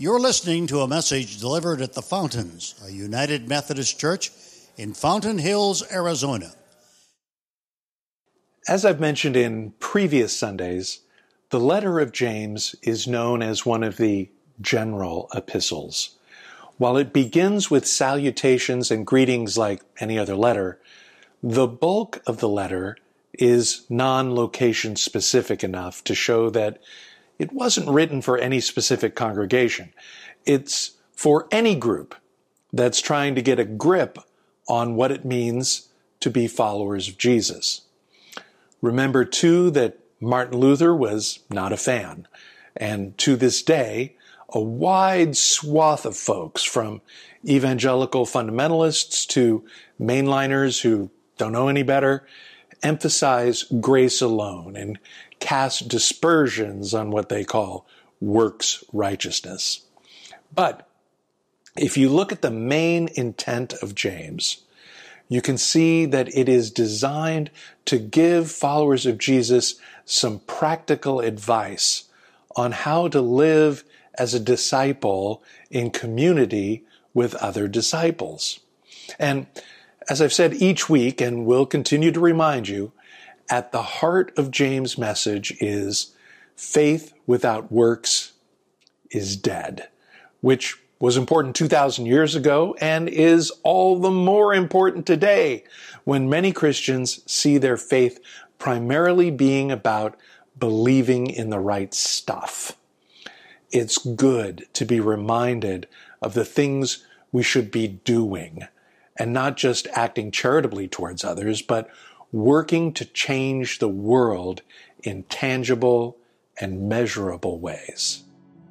You're listening to a message delivered at the Fountains, a United Methodist Church in Fountain Hills, Arizona. As I've mentioned in previous Sundays, the letter of James is known as one of the general epistles. While it begins with salutations and greetings like any other letter, the bulk of the letter is non-location specific enough to show that it wasn't written for any specific congregation. It's for any group that's trying to get a grip on what it means to be followers of Jesus. Remember, too, that Martin Luther was not a fan. And to this day, a wide swath of folks, from evangelical fundamentalists to mainliners who don't know any better, emphasize grace alone and cast dispersions on what they call works righteousness. But if you look at the main intent of James, you can see that it is designed to give followers of Jesus some practical advice on how to live as a disciple in community with other disciples. And as I've said each week, and will continue to remind you, at the heart of James' message is faith without works is dead, which was important 2,000 years ago and is all the more important today when many Christians see their faith primarily being about believing in the right stuff. It's good to be reminded of the things we should be doing and not just acting charitably towards others, but working to change the world in tangible and measurable ways.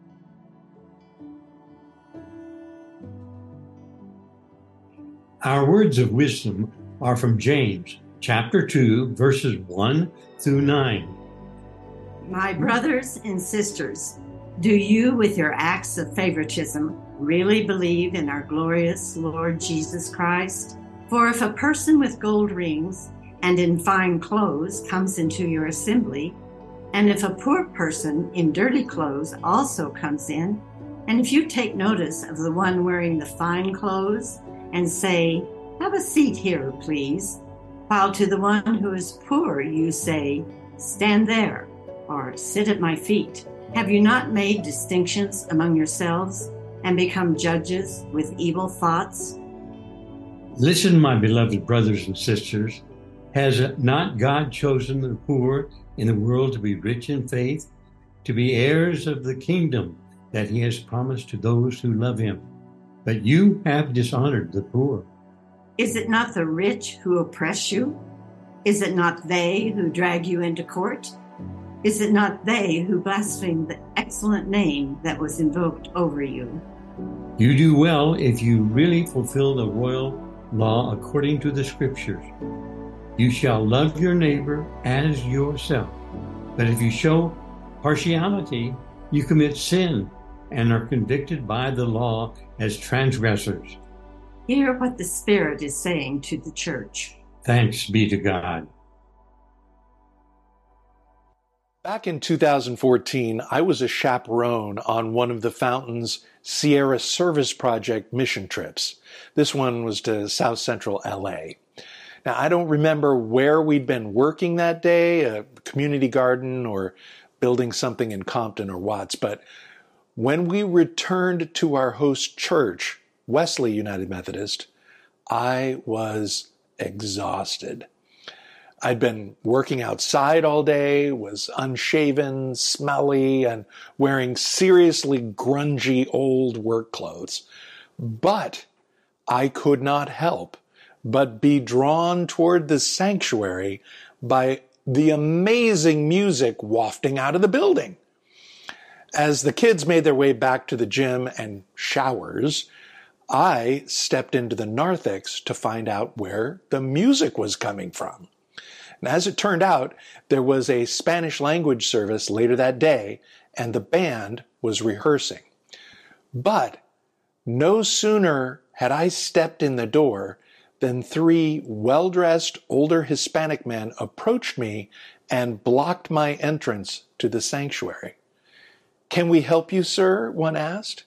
Our words of wisdom are from James, chapter 2, verses 1 through 9. My brothers and sisters, do you, with your acts of favoritism, really believe in our glorious Lord Jesus Christ? For if a person with gold rings and in fine clothes comes into your assembly, and if a poor person in dirty clothes also comes in, and if you take notice of the one wearing the fine clothes and say, "Have a seat here, please," while to the one who is poor you say, "Stand there," or "Sit at my feet," have you not made distinctions among yourselves and become judges with evil thoughts? Listen, my beloved brothers and sisters. Has not God chosen the poor in the world to be rich in faith, to be heirs of the kingdom that he has promised to those who love him? But you have dishonored the poor. Is it not the rich who oppress you? Is it not they who drag you into court? Is it not they who blaspheme the excellent name that was invoked over you? You do well if you really fulfill the royal law according to the scriptures. You shall love your neighbor as yourself. But if you show partiality, you commit sin and are convicted by the law as transgressors. Hear what the Spirit is saying to the church. Thanks be to God. Back in 2014, I was a chaperone on one of the Fountain's Sierra Service Project mission trips. This one was to South Central LA. Now, I don't remember where we'd been working that day, a community garden or building something in Compton or Watts, but when we returned to our host church, Wesley United Methodist, I was exhausted. I'd been working outside all day, was unshaven, smelly, and wearing seriously grungy old work clothes. But I could not help but be drawn toward the sanctuary by the amazing music wafting out of the building. As the kids made their way back to the gym and showers, I stepped into the narthex to find out where the music was coming from. And as it turned out, there was a Spanish language service later that day, and the band was rehearsing. But no sooner had I stepped in the door than three well-dressed older Hispanic men approached me and blocked my entrance to the sanctuary. "Can we help you, sir?" one asked.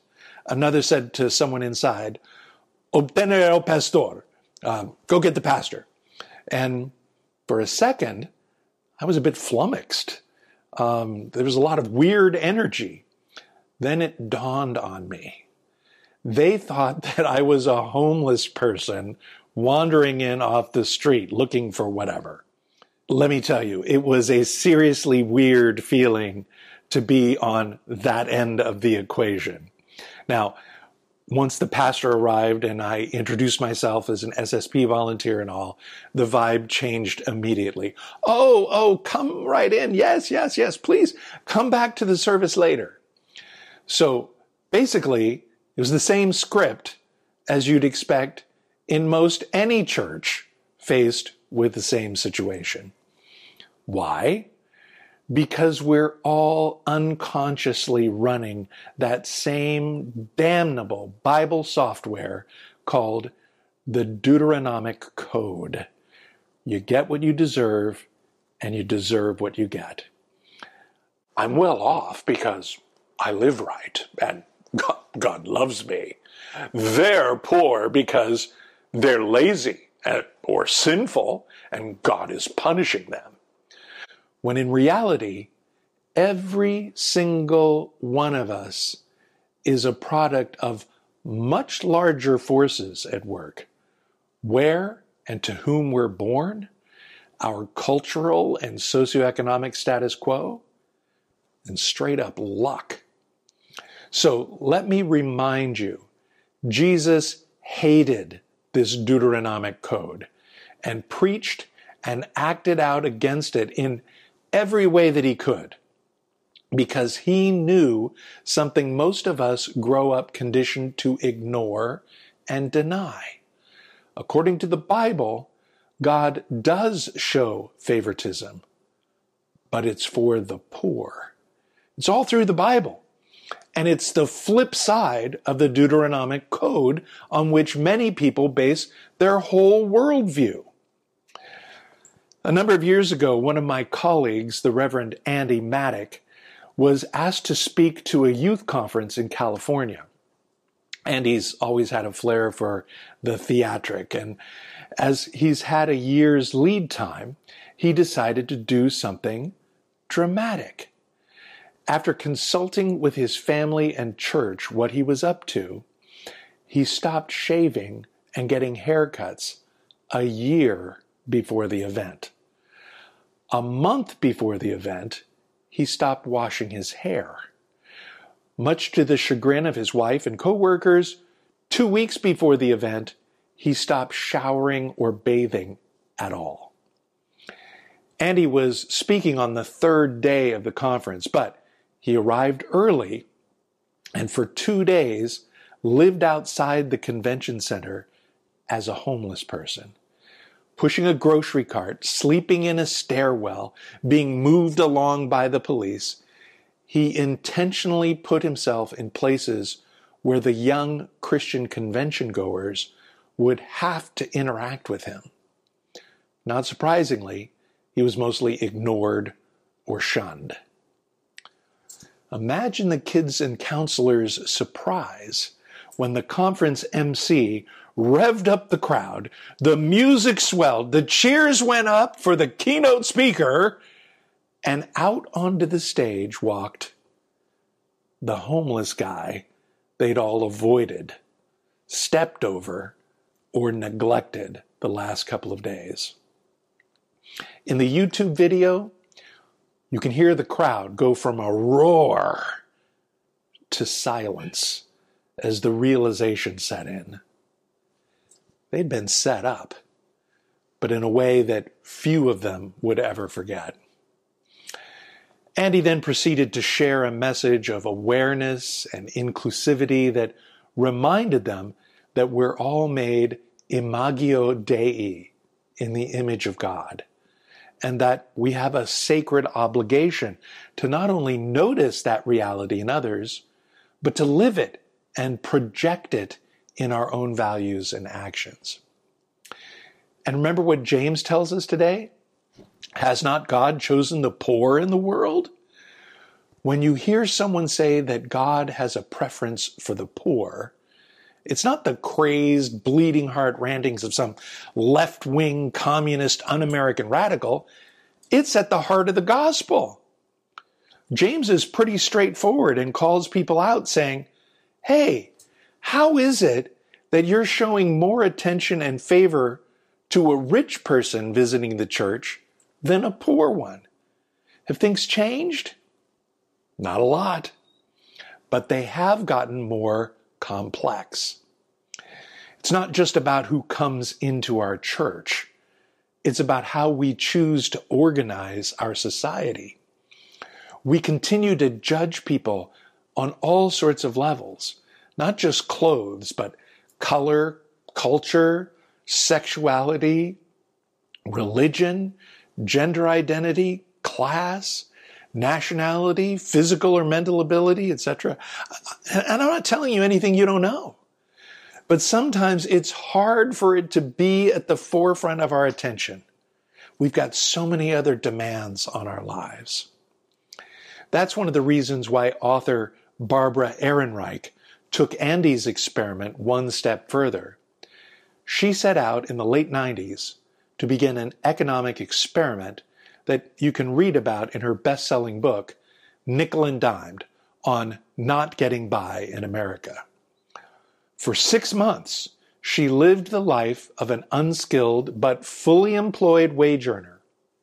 Another said to someone inside, "Obtenere el pastor." Go get the pastor. And for a second, I was a bit flummoxed. There was a lot of weird energy. Then it dawned on me. They thought that I was a homeless person wandering in off the street looking for whatever. Let me tell you, it was a seriously weird feeling to be on that end of the equation. Now, once the pastor arrived and I introduced myself as an SSP volunteer and all, the vibe changed immediately. Oh, come right in. Yes, please come back to the service later. So basically, it was the same script as you'd expect in most any church faced with the same situation. Why? Because we're all unconsciously running that same damnable Bible software called the Deuteronomic Code. You get what you deserve, and you deserve what you get. I'm well off because I live right, and God loves me. They're poor because they're lazy or sinful, and God is punishing them. When in reality, every single one of us is a product of much larger forces at work. Where and to whom we're born, our cultural and socioeconomic status quo, and straight up luck. So let me remind you, Jesus hated this Deuteronomic Code and preached and acted out against it in every way that he could, because he knew something most of us grow up conditioned to ignore and deny. According to the Bible, God does show favoritism, but it's for the poor. It's all through the Bible. And it's the flip side of the Deuteronomic Code on which many people base their whole worldview. A number of years ago, one of my colleagues, the Reverend Andy Maddock, was asked to speak to a youth conference in California. Andy's always had a flair for the theatric, and as he's had a year's lead time, he decided to do something dramatic. After consulting with his family and church what he was up to, he stopped shaving and getting haircuts a year before the event. A month before the event, he stopped washing his hair. Much to the chagrin of his wife and co-workers, 2 weeks before the event, he stopped showering or bathing at all. Andy was speaking on the third day of the conference, but he arrived early and for 2 days lived outside the convention center as a homeless person, pushing a grocery cart, sleeping in a stairwell, being moved along by the police. He intentionally put himself in places where the young Christian convention goers would have to interact with him. Not surprisingly, he was mostly ignored or shunned. Imagine the kids and counselors' surprise when the conference MC revved up the crowd, the music swelled, the cheers went up for the keynote speaker, and out onto the stage walked the homeless guy they'd all avoided, stepped over, or neglected the last couple of days. In the YouTube video, you can hear the crowd go from a roar to silence as the realization set in. They'd been set up, but in a way that few of them would ever forget. Andy then proceeded to share a message of awareness and inclusivity that reminded them that we're all made imago Dei, in the image of God, and that we have a sacred obligation to not only notice that reality in others, but to live it and project it in our own values and actions. And remember what James tells us today? Has not God chosen the poor in the world? When you hear someone say that God has a preference for the poor, it's not the crazed, bleeding heart rantings of some left-wing, communist, un-American radical. It's at the heart of the gospel. James is pretty straightforward and calls people out saying, hey, how is it that you're showing more attention and favor to a rich person visiting the church than a poor one? Have things changed? Not a lot. But they have gotten more complex. It's not just about who comes into our church. It's about how we choose to organize our society. We continue to judge people on all sorts of levels, not just clothes, but color, culture, sexuality, religion, gender identity, class, nationality, physical or mental ability, etc. And I'm not telling you anything you don't know. But sometimes it's hard for it to be at the forefront of our attention. We've got so many other demands on our lives. That's one of the reasons why author Barbara Ehrenreich took Andy's experiment one step further. She set out in the late 90s to begin an economic experiment that you can read about in her best-selling book, Nickel and Dimed, on not getting by in America. For 6 months, she lived the life of an unskilled but fully employed wage earner.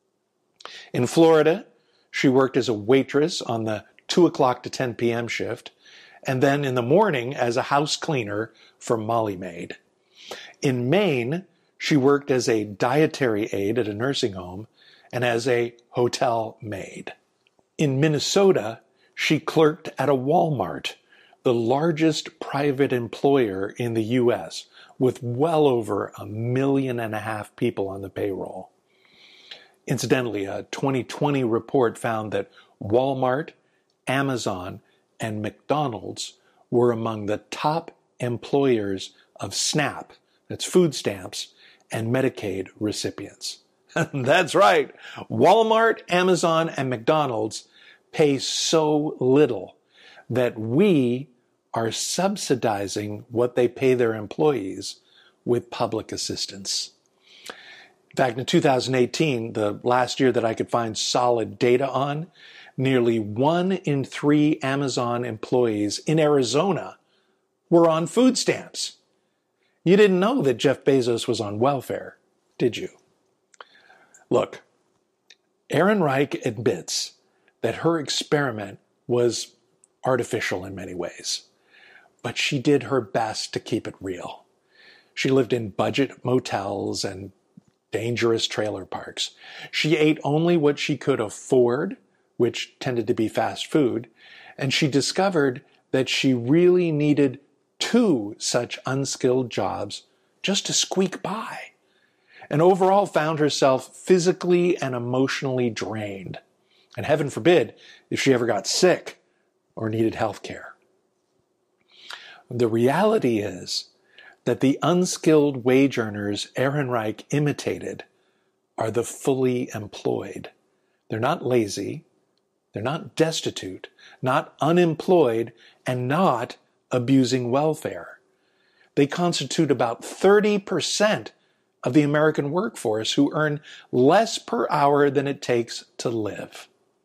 In Florida, she worked as a waitress on the 2 o'clock to 10 p.m. shift, and then in the morning as a house cleaner for Molly Maid. In Maine, she worked as a dietary aide at a nursing home and as a hotel maid. In Minnesota, she clerked at a Walmart, the largest private employer in the U.S., with well over 1.5 million people on the payroll. Incidentally, a 2020 report found that Walmart, Amazon, and McDonald's were among the top employers of SNAP, that's food stamps, and Medicaid recipients. That's right. Walmart, Amazon, and McDonald's pay so little that we are subsidizing what they pay their employees with public assistance. In fact, in 2018, the last year that I could find solid data on, nearly 1 in 3 Amazon employees in Arizona were on food stamps. You didn't know that Jeff Bezos was on welfare, did you? Look, Ehrenreich admits that her experiment was artificial in many ways, but she did her best to keep it real. She lived in budget motels and dangerous trailer parks. She ate only what she could afford, which tended to be fast food, and she discovered that she really needed 2 such unskilled jobs just to squeak by, and overall found herself physically and emotionally drained. And heaven forbid if she ever got sick or needed health care. The reality is that the unskilled wage earners Ehrenreich imitated are the fully employed. They're not lazy, they're not destitute, not unemployed, and not abusing welfare. They constitute about 30% of the American workforce who earn less per hour than it takes to live.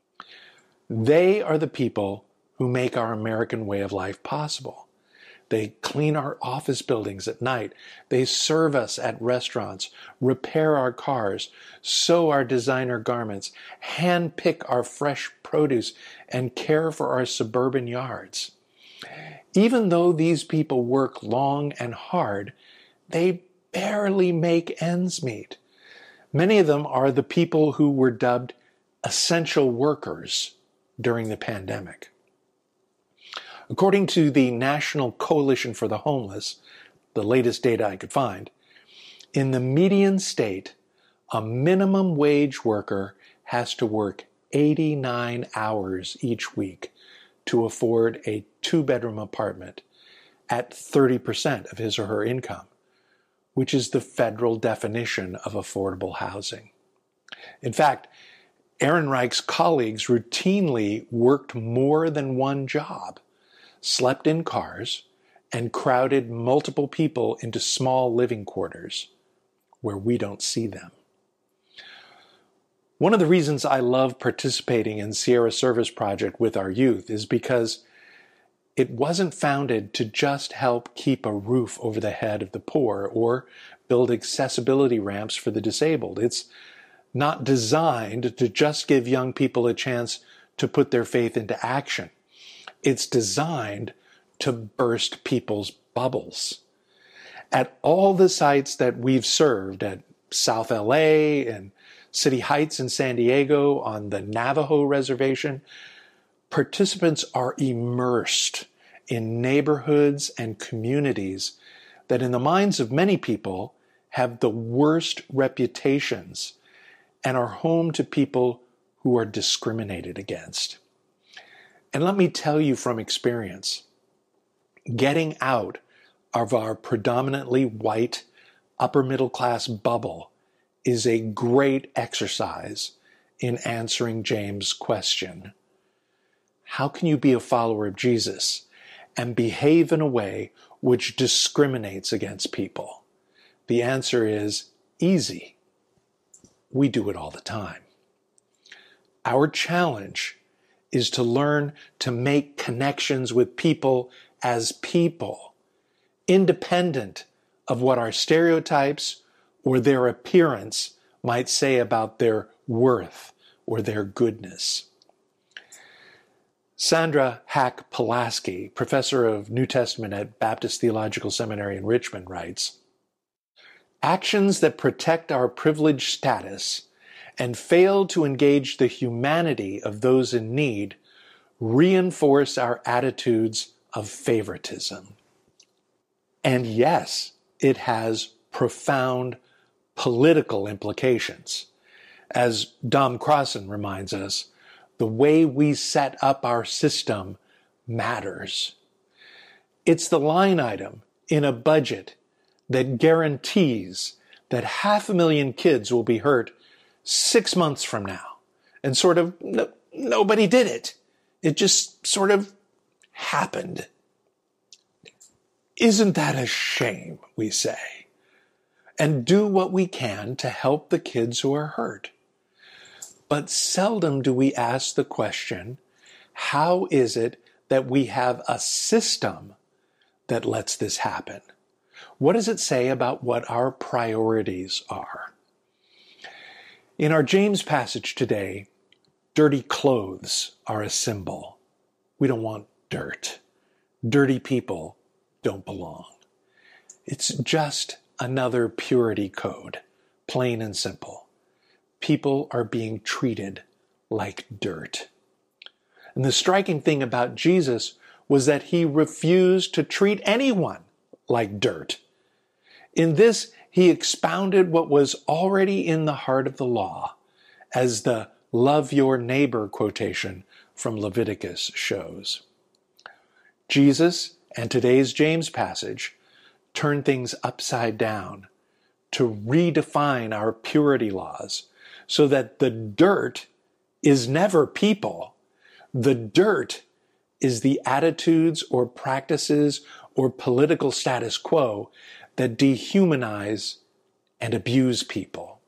They are the people who make our American way of life possible. They clean our office buildings at night. They serve us at restaurants, repair our cars, sew our designer garments, hand-pick our fresh produce, and care for our suburban yards. Even though these people work long and hard, they barely make ends meet. Many of them are the people who were dubbed essential workers during the pandemic. According to the National Coalition for the Homeless, the latest data I could find, in the median state, a minimum wage worker has to work 89 hours each week to afford a 2-bedroom apartment at 30% of his or her income, which is the federal definition of affordable housing. In fact, Ehrenreich's colleagues routinely worked more than one job, slept in cars, and crowded multiple people into small living quarters where we don't see them. One of the reasons I love participating in Sierra Service Project with our youth is because it wasn't founded to just help keep a roof over the head of the poor or build accessibility ramps for the disabled. It's not designed to just give young people a chance to put their faith into action. It's designed to burst people's bubbles. At all the sites that we've served, at South LA and City Heights in San Diego, on the Navajo Reservation, participants are immersed in neighborhoods and communities that in the minds of many people have the worst reputations and are home to people who are discriminated against. And let me tell you from experience, getting out of our predominantly white, upper middle class bubble is a great exercise in answering James' question. How can you be a follower of Jesus and behave in a way which discriminates against people? The answer is easy. We do it all the time. Our challenge is to learn to make connections with people as people, independent of what our stereotypes or their appearance might say about their worth or their goodness. Sandra Hack Pulaski, professor of New Testament at Baptist Theological Seminary in Richmond, writes, "Actions that protect our privileged status and fail to engage the humanity of those in need reinforce our attitudes of favoritism." And yes, it has profound political implications. As Dom Crossan reminds us, the way we set up our system matters. It's the line item in a budget that guarantees that 500,000 kids will be hurt 6 months from now. And sort of, nobody did it. It just sort of happened. Isn't that a shame, we say? And do what we can to help the kids who are hurt. But seldom do we ask the question, how is it that we have a system that lets this happen? What does it say about what our priorities are? In our James passage today, dirty clothes are a symbol. We don't want dirt. Dirty people don't belong. It's just another purity code, plain and simple. People are being treated like dirt. And the striking thing about Jesus was that he refused to treat anyone like dirt. In this, he expounded what was already in the heart of the law, as the love your neighbor quotation from Leviticus shows. Jesus and today's James passage turn things upside down to redefine our purity laws so that the dirt is never people. The dirt is the attitudes or practices or political status quo that dehumanize and abuse people.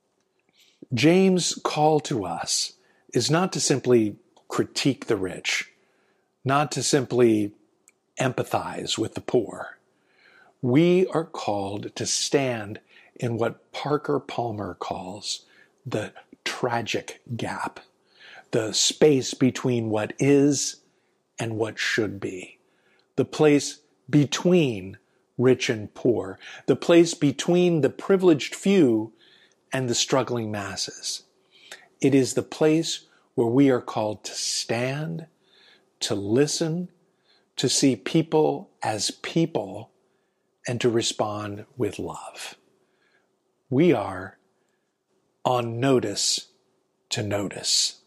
James' call to us is not to simply critique the rich, not to simply empathize with the poor. We are called to stand in what Parker Palmer calls the tragic gap, the space between what is and what should be, the place between rich and poor, the place between the privileged few and the struggling masses. It is the place where we are called to stand, to listen, to see people as people, and to respond with love. We are on notice to notice.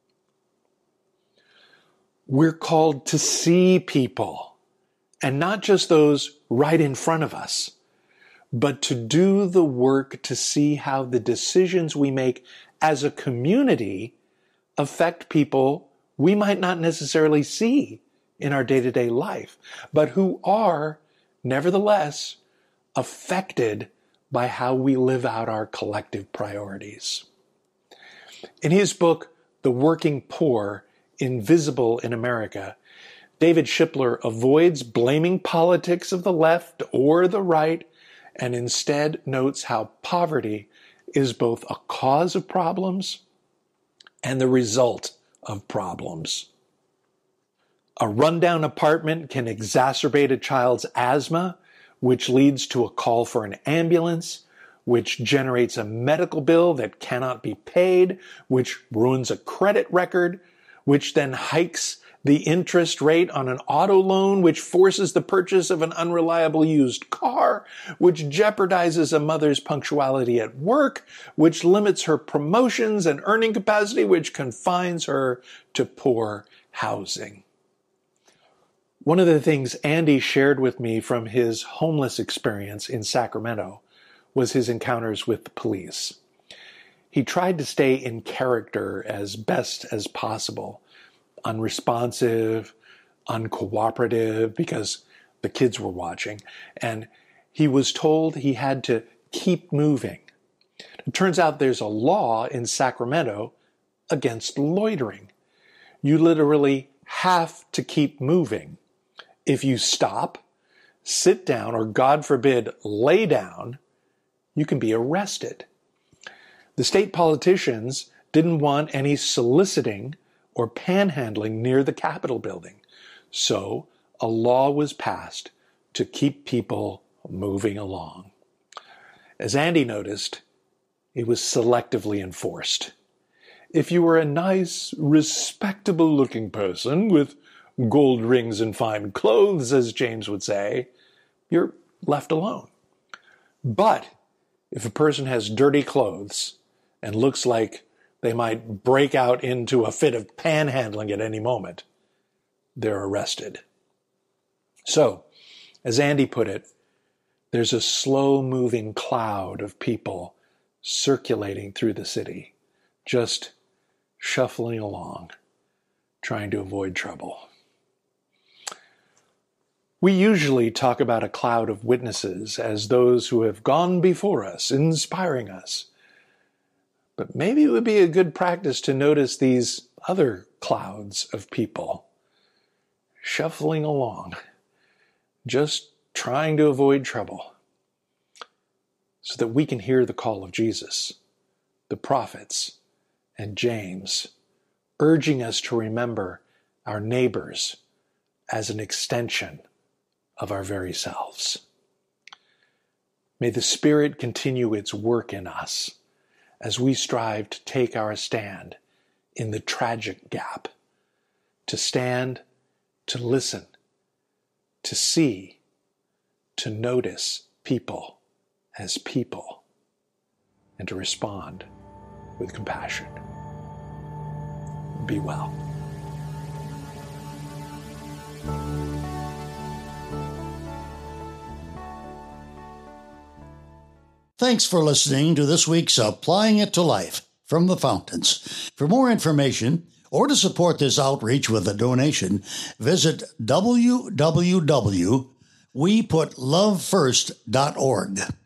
We're called to see people, and not just those right in front of us, but to do the work to see how the decisions we make as a community, affect people we might not necessarily see in our day-to-day life, but who are, nevertheless, affected by how we live out our collective priorities. In his book, The Working Poor, Invisible in America, David Shipler avoids blaming politics of the left or the right, and instead notes how poverty is both a cause of problems and the result of problems. A rundown apartment can exacerbate a child's asthma, which leads to a call for an ambulance, which generates a medical bill that cannot be paid, which ruins a credit record, which then hikes the interest rate on an auto loan, which forces the purchase of an unreliable used car, which jeopardizes a mother's punctuality at work, which limits her promotions and earning capacity, which confines her to poor housing. One of the things Andy shared with me from his homeless experience in Sacramento was his encounters with the police. He tried to stay in character as best as possible, unresponsive, uncooperative, because the kids were watching, and he was told he had to keep moving. It turns out there's a law in Sacramento against loitering. You literally have to keep moving. If you stop, sit down, or God forbid, lay down, you can be arrested. The state politicians didn't want any soliciting or panhandling near the Capitol building, so a law was passed to keep people moving along. As Andy noticed, it was selectively enforced. If you were a nice, respectable-looking person with gold rings and fine clothes, as James would say, you're left alone. But if a person has dirty clothes and looks like they might break out into a fit of panhandling at any moment, they're arrested. So, as Andy put it, there's a slow-moving cloud of people circulating through the city, just shuffling along, trying to avoid trouble. We usually talk about a cloud of witnesses as those who have gone before us, inspiring us. But maybe it would be a good practice to notice these other clouds of people shuffling along, just trying to avoid trouble, so that we can hear the call of Jesus, the prophets, and James, urging us to remember our neighbors as an extension of our very selves. May the Spirit continue its work in us as we strive to take our stand in the tragic gap, to stand, to listen, to see, to notice people as people, and to respond with compassion. Be well. Thanks for listening to this week's Applying It to Life from the Fountains. For more information or to support this outreach with a donation, visit www.weputlovefirst.org.